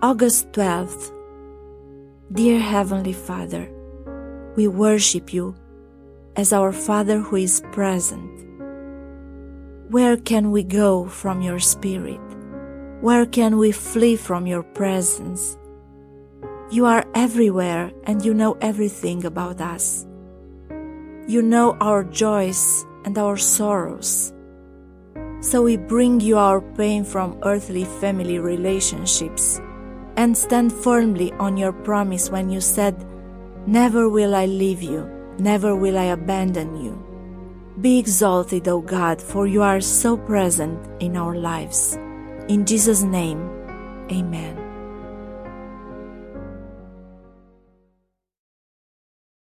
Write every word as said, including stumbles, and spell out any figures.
August twelfth. Dear Heavenly Father, we worship you as our Father who is present. Where can we go from your Spirit? Where can we flee from your presence? You are everywhere and you know everything about us. You know our joys and our sorrows. So we bring you our pain from earthly family relationships and stand firmly on your promise when you said, "Never will I leave you, never will I abandon you." Be exalted, O God, for you are so present in our lives. In Jesus' name, amen.